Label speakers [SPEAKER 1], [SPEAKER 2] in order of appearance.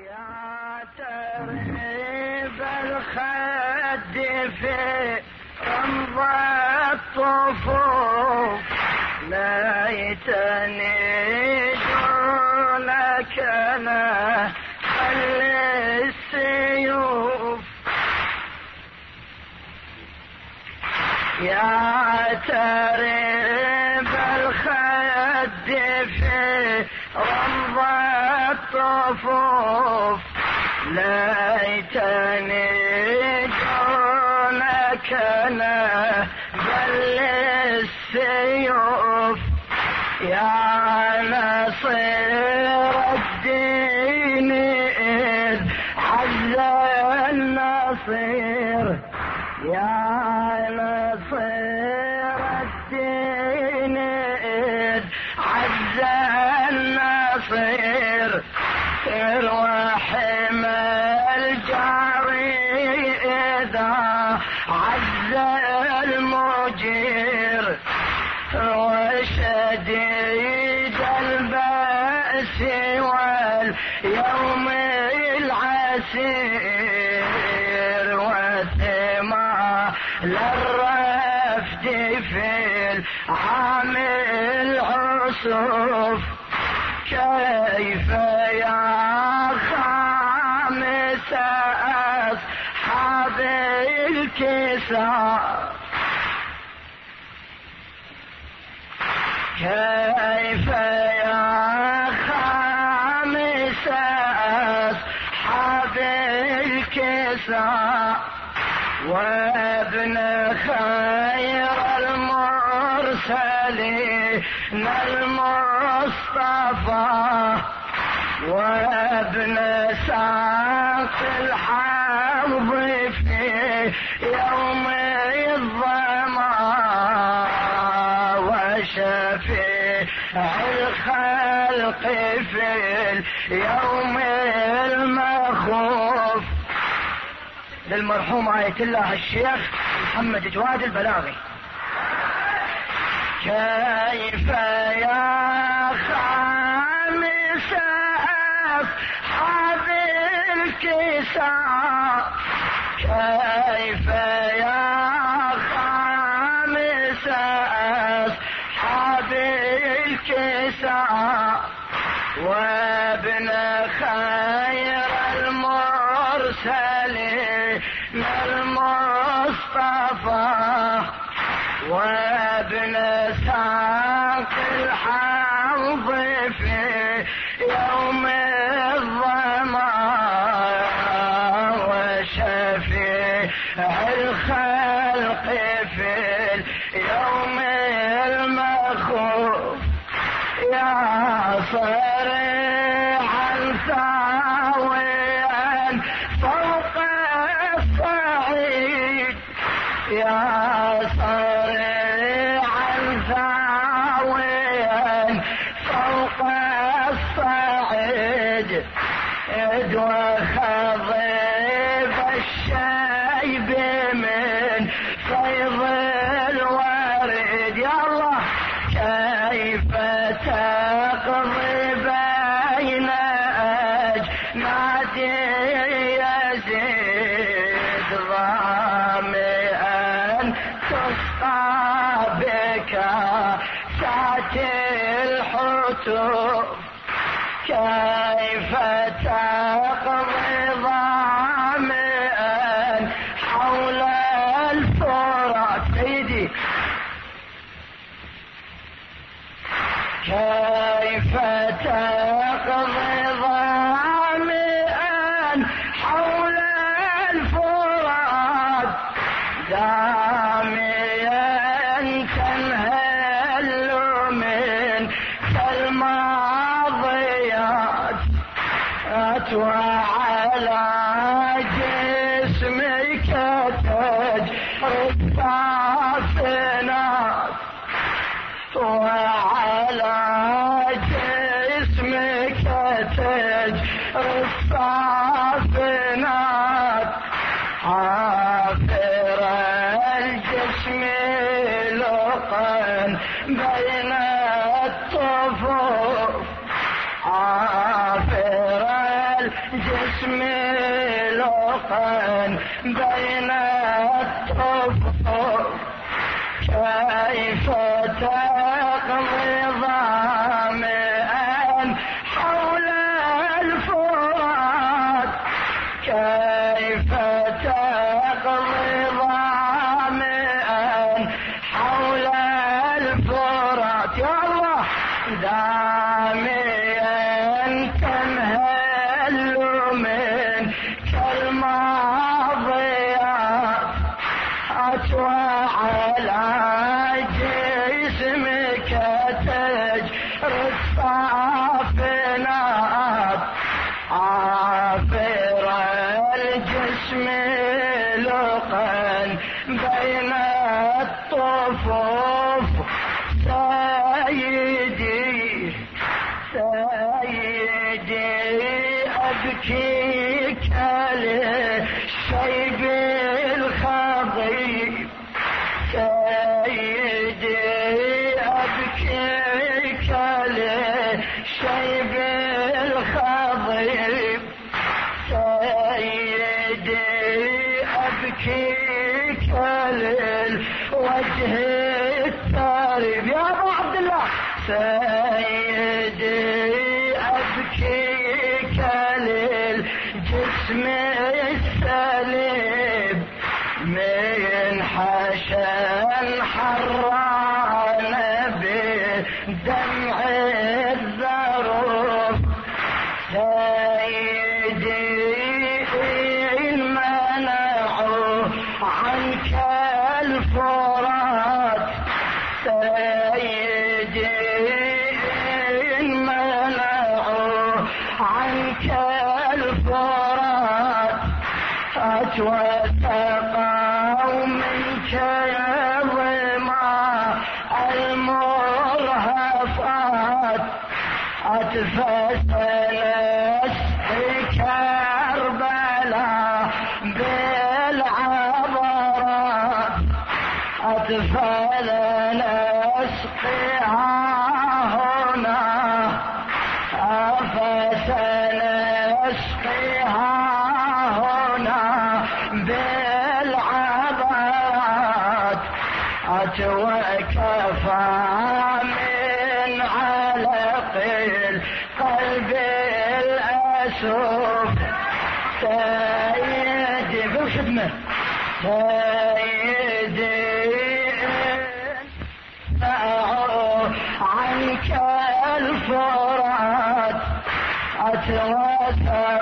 [SPEAKER 1] تريب الخد في رمض الطفوف ليتني دونك انا خلي السيوف يا تريب الخد في رمض الطفوف ليتني دونك انا بل السيوف يا نصير الدين إذ عز النصير يا نصير الدين إذ عز النصير الرحم الجاري إذا عز المجير وشديد البأس واليوم العسير وثمار الرفد في العام العصوف كيف يا خامس أصحاب الكساء كيف يا خامس أصحاب الكساء وابن خير المرسلين المصطفى وابن ساق الحوض في يوم الظما وشفيع الخلق في اليوم المخوف للمرحوم آية الله الشيخ محمد جواد البلاغي. كيف يا خامس أصحاب الكساء كيف يا خامس أصحاب الكساء وابن خير المرسلين المصطفى وابن ساق الحوض في يوم الظما وشفيع الخلق في اليوم المخوف يا صريعا ثاويا فوق الصعيد يا صريعا ثاويا فوق الصعيد وخضب الشيب من فيض الورد يا الله كيف تقضي بين أجناد يزيد ظامئا تسقى بك ساعة الحتوف كيف تقضي ظامئا حول الفرات سيدي كيف تقضي ظامئا حول الفرات داميا تنهل من كالماضيات وعلى جسمك تجري السافنات وعلى جسمك تجري السافنات حافر الجسم لقا بين الطفوف حافر الجسم لقا بين الطفوف كيف تقضي ظامئا حول الفرات كيف تقضي ظامئا حول الفرات يا الله داميا تنهل من كالماضيات أتوى على جسمك تجري الصافنات عافر الجسم لقا بين الطفوف سيدي أبكيك للشيب الخضيب سيدي أبكيك للشيب الخضيب سيدي أبكيك للوجه التارب يا أبو عبد الله سيدي أبكيك للجسم السليم من حشا حران بدمع الذروف سيدي منعوا عنك الفرات سيدي منعوا عنك الفرات وسقوا منك ظما المرهفات فسنسقي كربلاء بالعبرات فلنسقيها هنا فسنسقيها هنا بالعبرات وكفى من علق القلب الأسوف سيدي بالخدمة سيدي عنك الفرات أتوسل